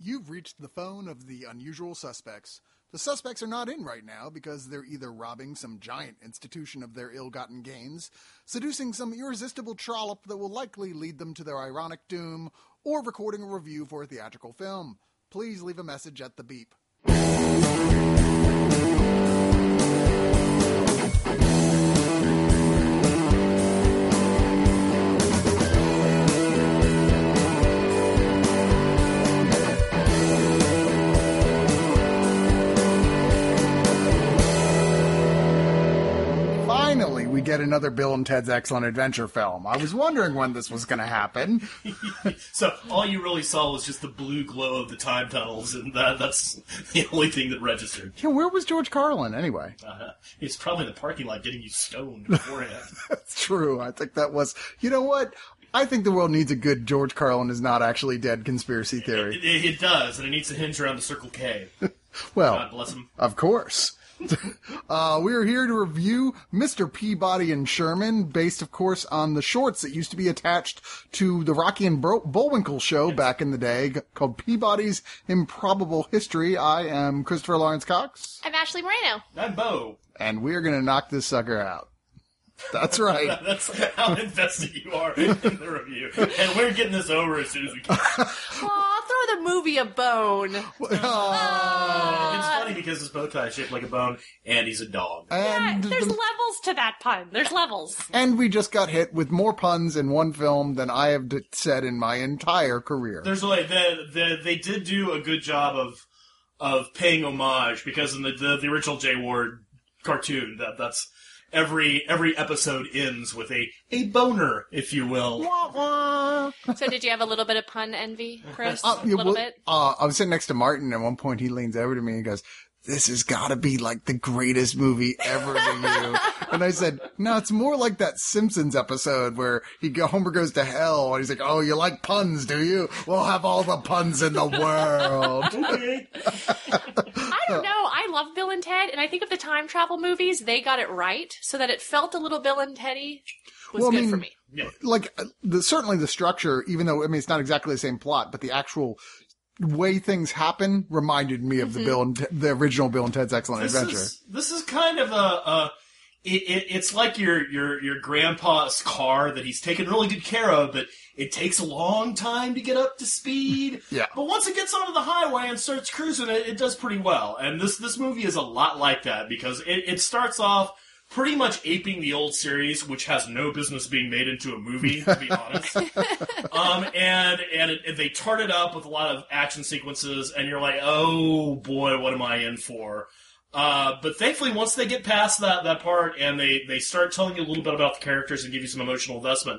You've reached the phone of the unusual suspects. The suspects are not in right now because they're either robbing some giant institution of their ill-gotten gains, seducing some irresistible trollop that will likely lead them to their ironic doom, or recording a review for a theatrical film. Please leave a message at the beep. Finally, we get another Bill and Ted's Excellent Adventure film. I was wondering when this was going to happen. So all you really saw was just the blue glow of the time tunnels, and that's the only thing that registered. Yeah, where was George Carlin, anyway? He's probably in the parking lot getting you stoned beforehand. That's true. I think that was... You know what? I think the world needs a good George Carlin is not actually dead conspiracy theory. It does, and it needs to hinge around the Circle K. Well, God bless him. Of course. We're here to review Mr. Peabody and Sherman, based, of course, on the shorts that used to be attached to the Rocky and Bullwinkle show back in the day, called Peabody's Improbable History. I am Christopher Lawrence Cox. I'm Ashley Moreno. I'm Bo. And we're going to knock this sucker out. That's right. That's how invested you are in the review. And we're getting this over as soon as we can. Aw, throw the movie a bone. It's funny because his bow tie is shaped like a bone, and he's a dog. And Yeah, there's levels to that pun. There's levels. And we just got hit with more puns in one film than I have said in my entire career. There's like they did do a good job of paying homage, because in the original Jay Ward cartoon, that's every episode ends with a boner, if you will. So did you have a little bit of pun envy, Chris? A little bit? I was sitting next to Martin, and at one point he leans over to me and goes, "This has got to be like the greatest movie ever to you." And I said, "No, it's more like that Simpsons episode where Homer goes to hell, and he's like, 'Oh, you like puns, do you? We'll have all the puns in the world.'" Okay. I don't know. I love Bill and Ted, and I think of the time travel movies, they got it right, so that it felt a little Bill and Teddy was good for me. Yeah. Like, certainly the structure, even though, it's not exactly the same plot, but the actual way things happen reminded me of the original Bill and Ted's Excellent Adventure. This is kind of it's like your grandpa's car that he's taken really good care of, but it takes a long time to get up to speed. Yeah. But once it gets onto the highway and starts cruising, it does pretty well. And this movie is a lot like that, because it starts off pretty much aping the old series, which has no business being made into a movie, to be honest. And they tart it up with a lot of action sequences, and you're like, oh boy, what am I in for? But thankfully, once they get past that part and they start telling you a little bit about the characters and give you some emotional investment,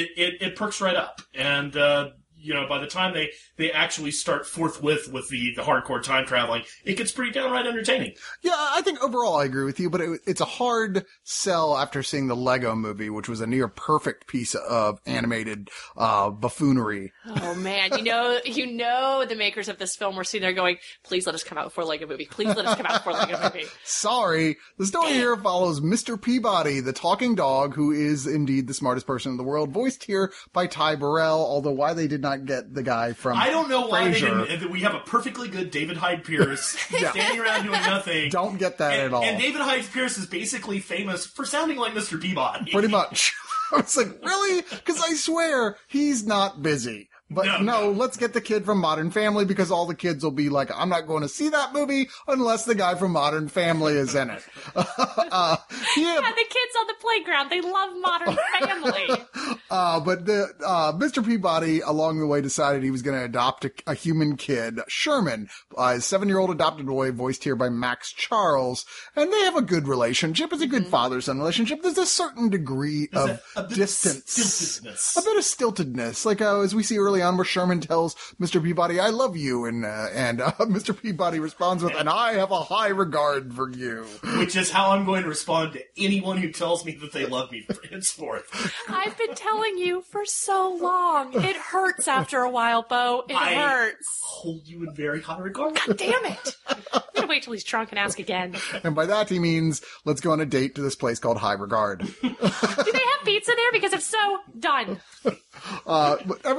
it perks right up. And, by the time they actually start forthwith with the hardcore time traveling, it gets pretty downright entertaining. Yeah, I think overall I agree with you, but it's a hard sell after seeing the Lego movie, which was a near perfect piece of animated buffoonery. Oh man, you know the makers of this film were sitting there going, "Please let us come out before Lego movie. Please let us come out before Lego movie." Sorry. The story here follows Mr. Peabody, the talking dog, who is indeed the smartest person in the world, voiced here by Ty Burrell, although why they did not get the guy from I don't know why Frasier. they didn't. We have a perfectly good David Hyde Pierce standing around doing nothing. Don't get that at all. And David Hyde Pierce is basically famous for sounding like Mr. Peabody. Pretty much. I was like, really? Because I swear, he's not busy. But no, let's get the kid from Modern Family, because all the kids will be like, I'm not going to see that movie unless the guy from Modern Family is in it. Yeah, the kids on the playground, they love Modern Family. But Mr. Peabody, along the way, decided he was going to adopt a human kid, Sherman, his 7-year-old adopted boy, voiced here by Max Charles. And they have a good relationship. It's a good father-son relationship. There's a certain degree of distance. A bit of stiltedness. Like, as we see early on, where Sherman tells Mr. Peabody, "I love you," and Mr. Peabody responds with, "And I have a high regard for you." Which is how I'm going to respond to anyone who tells me that they love me henceforth. I've been telling you for so long. It hurts after a while, Bo. It hurts. Hold you in very high regard. God damn it. I'm going to wait till he's drunk and ask again. And by that he means, let's go on a date to this place called High Regard. Do they have pizza there? Because if so, done. But everything in their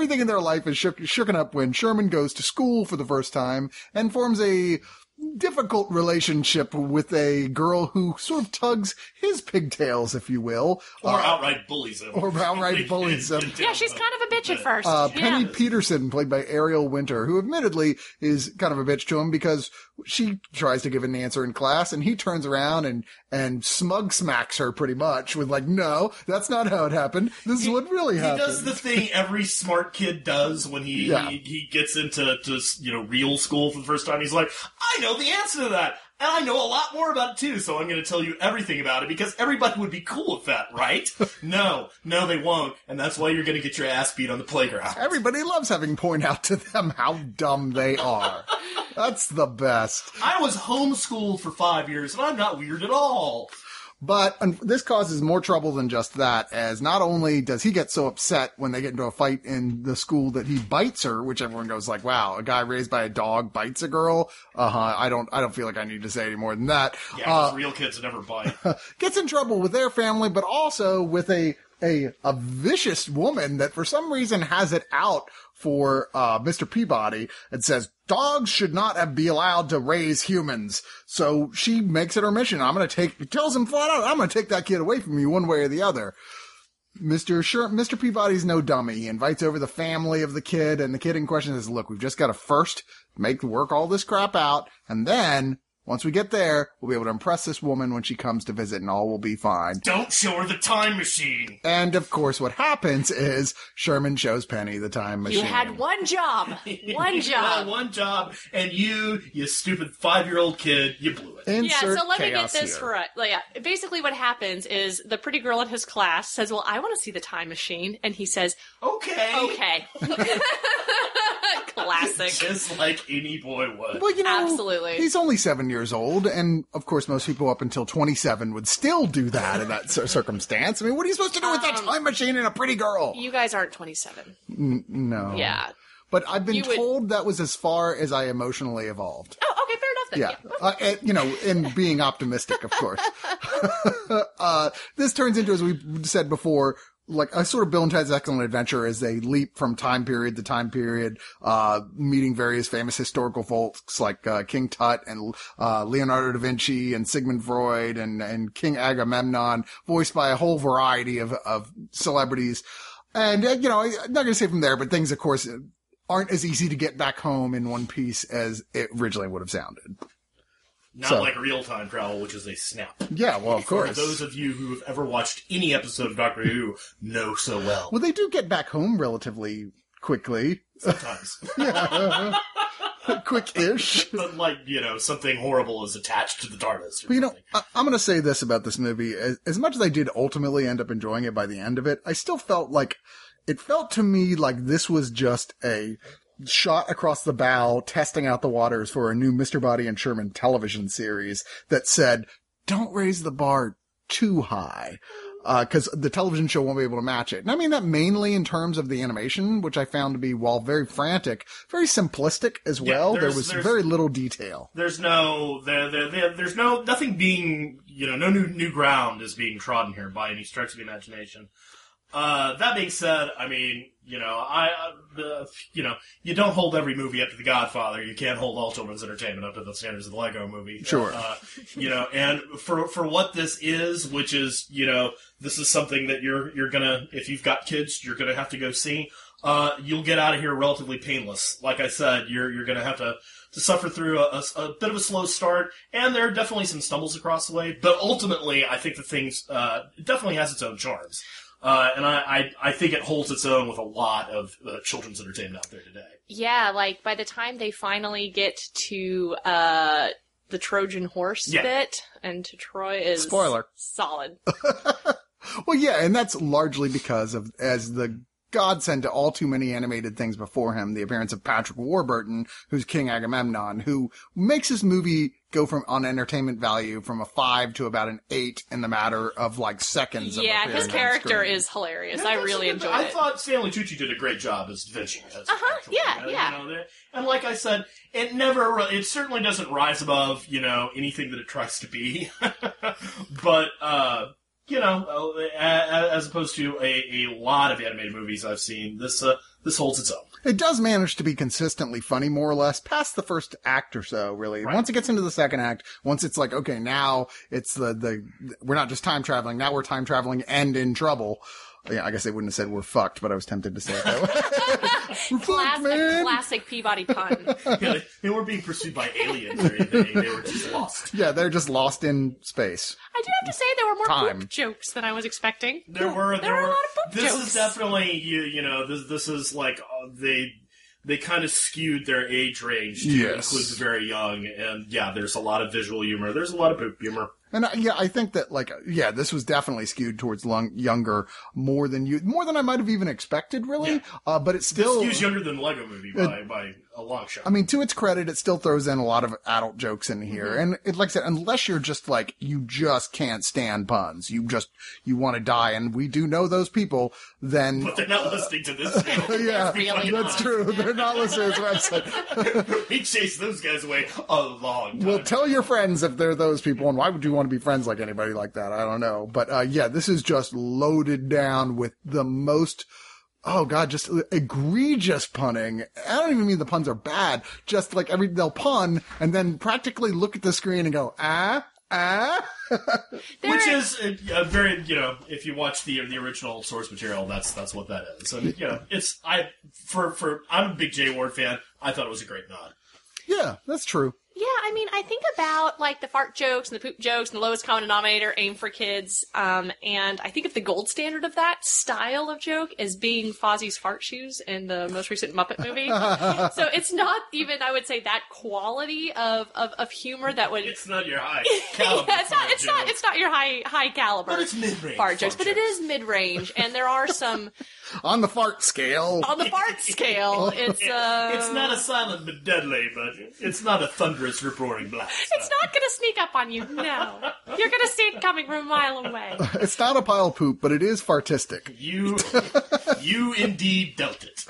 life is shooken up when Sherman goes to school for the first time and forms a difficult relationship with a girl who sort of tugs his pigtails, if you will. Or outright bullies him. Yeah, she's kind of a bitch at first. Penny Peterson, played by Ariel Winter, who admittedly is kind of a bitch to him because she tries to give an answer in class and he turns around and smug smacks her pretty much with like, no, that's not how it happened. This is what really happened. He does the thing every smart kid does when he gets into real school for the first time. He's like, I know the answer to that. And I know a lot more about it too, so I'm going to tell you everything about it because everybody would be cool with that, right? No, they won't. And that's why you're going to get your ass beat on the playground. Everybody loves having point out to them how dumb they are. That's the best. I was homeschooled for 5 years and I'm not weird at all. But this causes more trouble than just that, as not only does he get so upset when they get into a fight in the school that he bites her, which everyone goes like, wow, a guy raised by a dog bites a girl? I don't feel like I need to say any more than that. Yeah, because real kids never bite. Gets in trouble with their family, but also with a vicious woman that for some reason has it out for Mr. Peabody and says dogs should not be allowed to raise humans. So she makes it her mission. Tells him flat out, I'm going to take that kid away from you one way or the other. Mr. Peabody's no dummy. He invites over the family of the kid, and the kid in question says, look, we've just got to first work all this crap out, and then once we get there, we'll be able to impress this woman when she comes to visit and all will be fine. Don't show her the time machine. And of course what happens is Sherman shows Penny the time machine. You had one job. One job, and you stupid 5-year-old kid, you blew it. Insert so let me chaos get this here. basically what happens is the pretty girl in his class says, well, I want to see the time machine. And he says, Okay. Classic. Just like any boy would. Well, Absolutely. He's only 7 years old, and of course most people up until 27 would still do that in that circumstance. I mean, what are you supposed to do with that time machine and a pretty girl? You guys aren't 27. No. Yeah. But I've been told that was as far as I emotionally evolved. Oh, okay, fair enough then. Yeah. And being optimistic, of course. This turns into, as we said before, like a sort of Bill and Ted's Excellent Adventure as they leap from time period to time period, meeting various famous historical folks like King Tut and Leonardo da Vinci and Sigmund Freud and King Agamemnon, voiced by a whole variety of celebrities. And, I'm not going to say from there, but things, of course, aren't as easy to get back home in one piece as it originally would have sounded. Not like real-time travel, which is a snap. Yeah, well, of course. For those of you who have ever watched any episode of Doctor Who know so well. Well, they do get back home relatively quickly. Sometimes. Quick-ish. But something horrible is attached to the TARDIS. But I'm going to say this about this movie. As much as I did ultimately end up enjoying it by the end of it, I still felt to me like this was just a shot across the bow, testing out the waters for a new Mr. Body and Sherman television series that said, don't raise the bar too high, because the television show won't be able to match it. And I mean that mainly in terms of the animation, which I found to be, while very frantic, very simplistic as well. There was very little detail. There's nothing being, no new ground is being trodden here by any stretch of the imagination. That being said, I mean, you don't hold every movie up to The Godfather. You can't hold all children's entertainment up to the standards of the Lego Movie. Sure. And for what this is, which is, this is something that you're gonna, if you've got kids, you're gonna have to go see. You'll get out of here relatively painless. Like I said, you're gonna have to suffer through a bit of a slow start, and there are definitely some stumbles across the way, but ultimately, I think the thing's, definitely has its own charms. And I think it holds its own with a lot of children's entertainment out there today. Yeah, like by the time they finally get to the Trojan horse bit, and to Troy is spoiler solid. Well, yeah, and that's largely because of, as the godsend to all too many animated things before him, the appearance of Patrick Warburton, who's King Agamemnon, who makes this movie go from, on entertainment value, from a 5 to about an 8 in the matter of seconds. Yeah, his character is hilarious. I really enjoyed it. I thought Stanley Tucci did a great job as Da Vinci. Yeah. And like I said, it certainly doesn't rise above, anything that it tries to be. But as opposed to a lot of animated movies I've seen, this holds its own. It does manage to be consistently funny, more or less, past the first act or so, really. Right. Once it gets into the second act, once it's like, okay, now it's we're not just time traveling, now we're time traveling and in trouble. Yeah, I guess they wouldn't have said we're fucked, but I was tempted to say it that way. We're fucked, man. Classic Peabody pun. Yeah, they weren't being pursued by aliens or anything. They were just lost. Yeah, they're just lost in space. I do have to say there were more Time. poop jokes than I was expecting. There were a lot of poop This jokes. is definitely this is like they kind of skewed their age range to Yes. include the very young, and yeah, there's a lot of visual humor. There's a lot of poop humor. And I think that this was definitely skewed towards younger more than I might have even expected, really. Yeah. But it's still This skew's younger than the Lego Movie by a long shot. I mean, to its credit, it still throws in a lot of adult jokes in here. Mm-hmm. And like I said, unless you're just like, you just can't stand puns. You want to die. And we do know those people, then. But they're not listening to this. Yeah, Really that's not. true. They're not listening to this website. We chased those guys away a long time. Well, tell your friends if they're those people. And why would you want to be friends like anybody like that? I don't know. But, this is just loaded down with the most, oh God, just egregious punning. I don't even mean the puns are bad. Just like they'll pun and then practically look at the screen and go, Which is a very, if you watch the original source material, that's what that is. And, I'm a big Jay Ward fan. I thought it was a great nod. Yeah, that's true. Yeah, I mean, I think about, like, the fart jokes and the poop jokes and the lowest common denominator aimed for kids, and I think of the gold standard of that style of joke as being Fozzie's fart shoes in the most recent Muppet movie. So it's not even, I would say, that quality of humor that would... It's not your high caliber. Yeah, it's not your high caliber. But it's mid-range fart jokes, but it is mid-range, and there are some... On the fart scale. On the fart scale, it's not a silent but deadly, but it's not a thunderous rip-roaring blast. It's not going to sneak up on you, no. You're going to see it coming from a mile away. It's not a pile of poop, but it is fartistic. You indeed dealt it.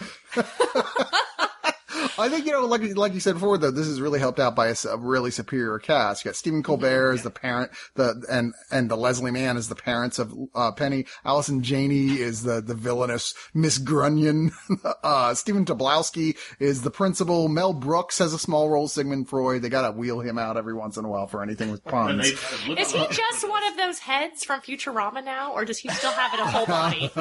I think, like you said before, though, this is really helped out by a really superior cast. You got Stephen Colbert as the parent, and the Leslie Mann as the parents of Penny. Allison Janney is the villainous Miss Grunion. Stephen Tobolowsky is the principal. Mel Brooks has a small role, Sigmund Freud. They gotta wheel him out every once in a while for anything with puns. Is he just one of those heads from Futurama now, or does he still have it a whole body?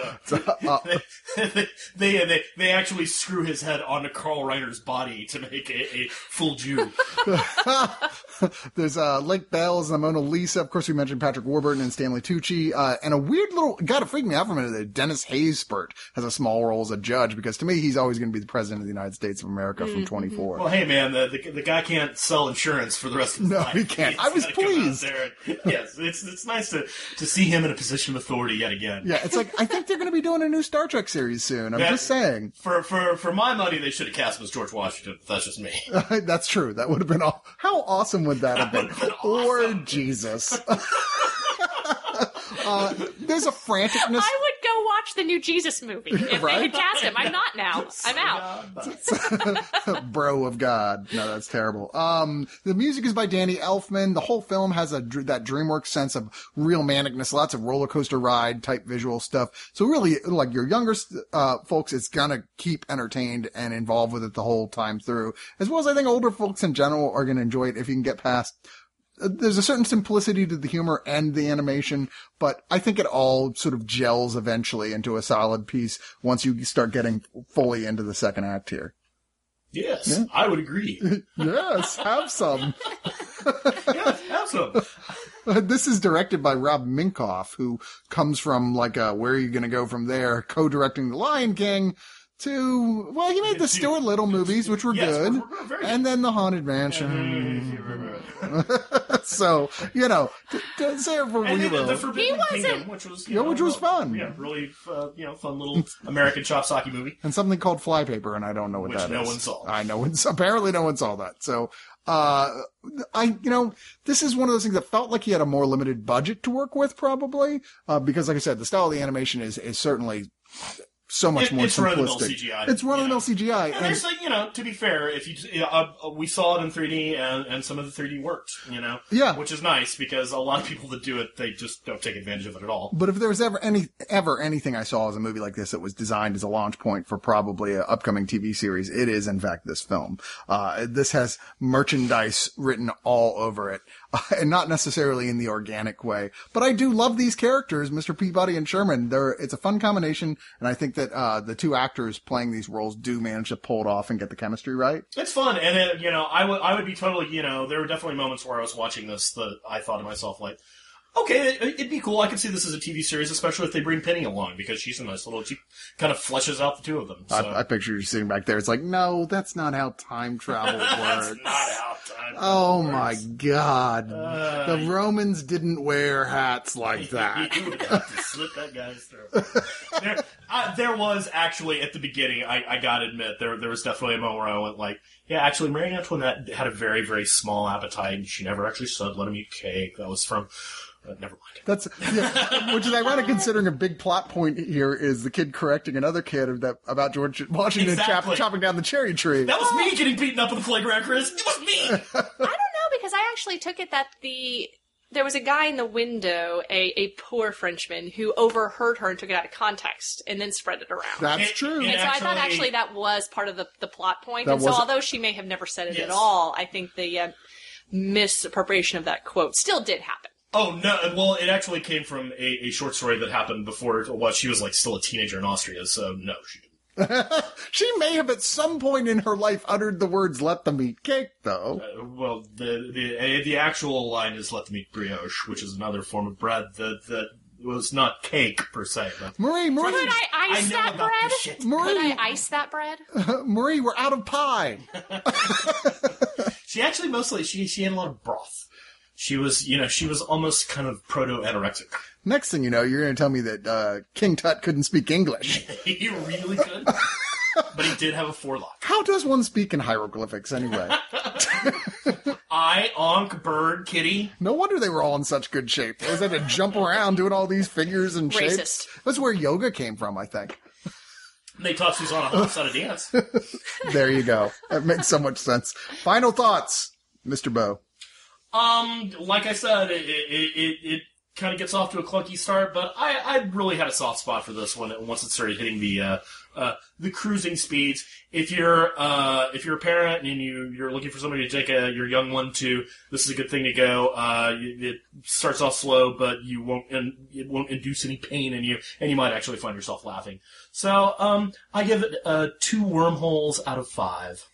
They actually screw his head onto Carl Reiner's body to make a full Jew. There's Lake Bells and the Mona Lisa. Of course, we mentioned Patrick Warburton and Stanley Tucci. And a weird little, God, it freaked me out for a minute that Dennis Haysbert has a small role as a judge, because to me, he's always going to be the president of the United States of America from 24. Well, hey, man, the guy can't sell insurance for the rest of his life. No, he can't. I was pleased. Yes, it's nice to see him in a position of authority yet again. Yeah, it's like, I think they're going to be doing a new Star Trek series soon. I'm just saying. For my money, they should have cast him as George Washington. That's just me. That's true. That would have been how awesome would that have been? Or Jesus. There's a franticness. I would go watch the new Jesus movie if Right? they had cast him. I'm not now. I'm out. Bro of God. No, that's terrible. The music is by Danny Elfman. The whole film has that DreamWorks sense of real manicness, lots of roller coaster ride type visual stuff. So really, like your younger folks, it's gonna keep entertained and involved with it the whole time through. As well as I think older folks in general are gonna enjoy it if you can get past. There's a certain simplicity to the humor and the animation, but I think it all sort of gels eventually into a solid piece once you start getting fully into the second act here. Yes, Yeah. I would agree. Yes, have some. Yes, have some. This is directed by Rob Minkoff, who comes from Where Are You Gonna Go From There, co-directing The Lion King, to, well, he made the Stuart Little movies, which were good, we're very and then The Haunted Mansion. So, to say it for And we then will. the Forbidden He wasn't- Kingdom, which was Which was fun. Yeah, really fun little American chopsocky movie. And something called Flypaper, and I don't know what Which that is. no one saw. I know, apparently no one saw that. So, this is one of those things that felt like he had a more limited budget to work with, probably, because like I said, the style of the animation is certainly so much more It's run-of-the-mill simplistic. CGI. It's run-of-the-mill CGI. And there's like, to be fair, if we saw it in 3D and some of the 3D worked, Yeah. which is nice because a lot of people that do it, they just don't take advantage of it at all. But if there was ever anything I saw as a movie like this that was designed as a launch point for probably an upcoming TV series, it is in fact this film. This has merchandise written all over it, and not necessarily in the organic way. But I do love these characters, Mr. Peabody and Sherman. It's a fun combination, and I think that the two actors playing these roles do manage to pull it off and get the chemistry right. It's fun, and I would be totally, there were definitely moments where I was watching this that I thought to myself, like, okay, it'd be cool. I could see this as a TV series, especially if they bring Penny along, because she's a nice little, she kind of fleshes out the two of them. So. I picture you sitting back there. It's like, no, that's not how time travel works. That's not how time travel Oh works. my God. The Romans didn't wear hats like that. You would have to slit that guy's throat. There was actually, at the beginning, I gotta admit, there was definitely a moment where I went like, yeah, actually, Marie Antoinette had a very, very small appetite, and she never actually said, let him eat cake. That was from... never mind. Which is ironic considering a big plot point here is the kid correcting another kid about George Washington Exactly. chopping down the cherry tree. That was me getting beaten up in the playground, Chris. It was me! I don't know, because I actually took it that there was a guy in the window, a poor Frenchman, who overheard her and took it out of context and then spread it around. That's true. And so I thought actually that was part of the plot point. That And so was- although she may have never said it Yes. at all, I think the misappropriation of that quote still did happen. Oh, no. Well, it actually came from a short story that happened before, she was, like, still a teenager in Austria, so no, she didn't. She may have at some point in her life uttered the words, let them eat cake, though. Well, the actual line is let them eat brioche, which is another form of bread that was not cake, per se. But Marie, Could I ice know that about bread? this shit. Could Marie, I ice that bread? Marie, we're out of pie. she actually mostly, she had a lot of broth. She was almost kind of proto-anorexic. Next thing you know, you're going to tell me that King Tut couldn't speak English. He really could. But he did have a forelock. How does one speak in hieroglyphics anyway? I, Onk, Bird, Kitty. No wonder they were all in such good shape. They always had to jump around doing all these figures and shapes. Racist. That's where yoga came from, I think. They taught Susanna how to dance. There you go. That makes so much sense. Final thoughts, Mr. Bow. Like I said, it kind of gets off to a clunky start, but I really had a soft spot for this one once it started hitting the cruising speeds. If you're a parent and you're looking for somebody to take your young one to, this is a good thing to go. It starts off slow, but it won't induce any pain in you, and you might actually find yourself laughing. So, I give it 2 wormholes out of 5.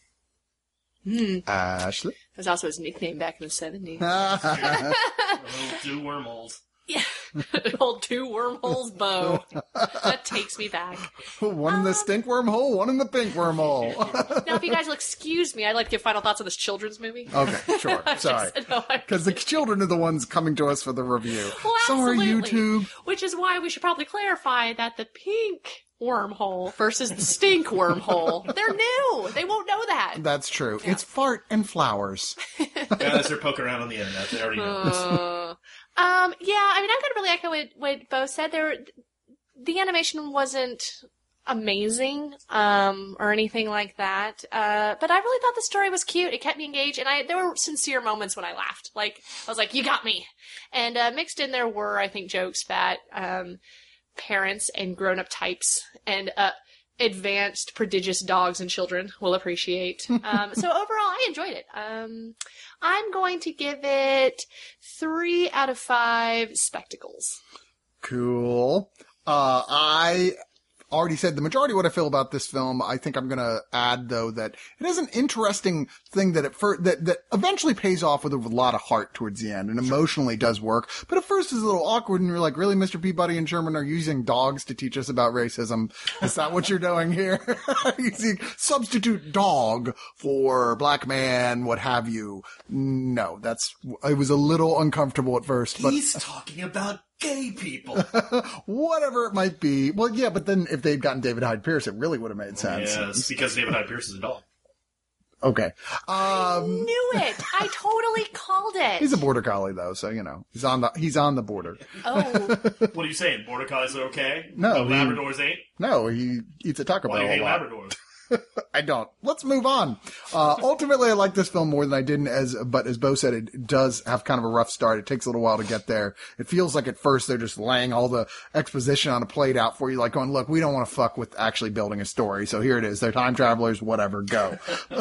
Ashley? That was also his nickname back in the 70s. Oh, 2 wormholes. Yeah. Old 2 wormholes bow. That takes me back. One in the stink wormhole, one in the pink wormhole. Now, if you guys will excuse me, I'd like to give final thoughts on this children's movie. Okay, sure. Sorry. Because the children are the ones coming to us for the review. Well, Sorry, absolutely. YouTube. Which is why we should probably clarify that the pink wormhole versus the stink wormhole, they're new. They won't know that. That's true. It's fart and flowers. Guys, they're poking around on the internet. They already know. Yeah, I mean, I'm going to really echo what Bo said. The animation wasn't amazing, or anything like that. But I really thought the story was cute. It kept me engaged, and there were sincere moments when I laughed. Like, I was like, you got me. And, mixed in there were, I think, jokes that, parents and grown-up types and, advanced, prodigious dogs and children will appreciate. So overall, I enjoyed it. I'm going to give it 3 out of 5 spectacles. Cool. I already said the majority of what I feel about this film. I think I'm going to add, though, that it is an interesting thing that that eventually pays off with a lot of heart towards the end and emotionally does work. But at first it's a little awkward and you're like, really, Mr. Peabody and Sherman are using dogs to teach us about racism? Is that what you're doing here? Using substitute dog for black man, what have you? No, it was a little uncomfortable at first. But He's talking about gay people. whatever it might be. Well, yeah, but then if they'd gotten David Hyde Pierce, it really would have made sense. Yes, because David Hyde Pierce is a dog. Okay. Knew it. I totally called it. He's a border collie though, so he's on the border. Oh, What are you saying? Border collies are okay? No, But Labradors ain't? No, he eats a Taco Why do Bell you a hate lot. Labradors? I don't. Let's move on. Ultimately, I like this film more than I didn't, but as Bo said, it does have kind of a rough start. It takes a little while to get there. It feels like at first they're just laying all the exposition on a plate out for you, like going, look, we don't want to fuck with actually building a story. So here it is. They're time travelers, whatever, go.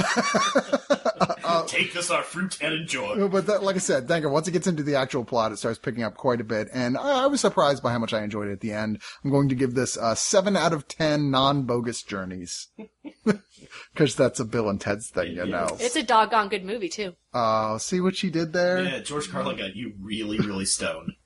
Take this, our fruit, and enjoy. But like I said, thank you. Once it gets into the actual plot, it starts picking up quite a bit. And I was surprised by how much I enjoyed it at the end. I'm going to give this 7 out of 10 non-bogus journeys. Because that's a Bill and Ted's thing, you know. it's a doggone good movie too. See what she did there? Yeah, George Carlin got you really, really stoned.